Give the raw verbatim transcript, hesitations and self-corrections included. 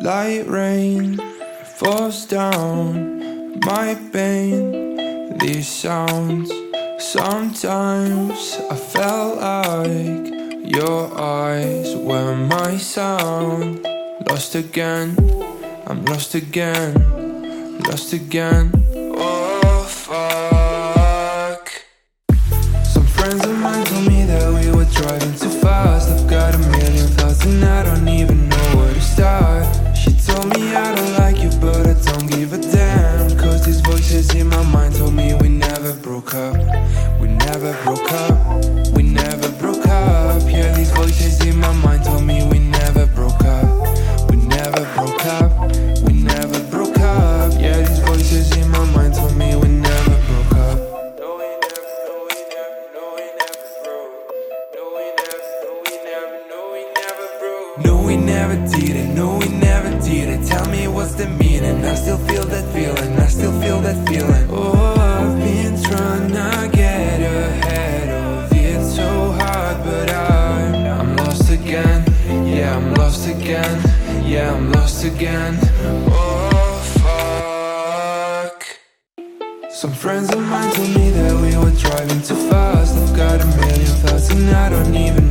Light rain falls down my pain. These sounds, sometimes I felt like your eyes were my sound. Lost again, I'm lost again, lost again. Oh fuck. Some friends of mine told me that we were driving too fast. I've got a million thoughts and I don't even know where to start. She told me I don't like you but I don't give a damn, cause these voices in my mind told me we never broke up. We never broke up, we never broke up. Yeah, these voices in my mind told me we never broke up. We never broke up, we never broke up. Yeah, these voices in my mind told me we never broke up. No, we never, no, we never, no, we never broke. No, we never, no, we never, no, we never broke. No, we never did it, no, we never did it. Tell me what's the meaning, I still feel that feeling, I still feel that feeling. Oh, I've been trying to get ahead of it so hard, but I'm, I'm lost again. Yeah, I'm lost again. Yeah, I'm lost again. Oh, fuck. Some friends of mine told me that we were driving too fast. I've got a million thoughts and I don't even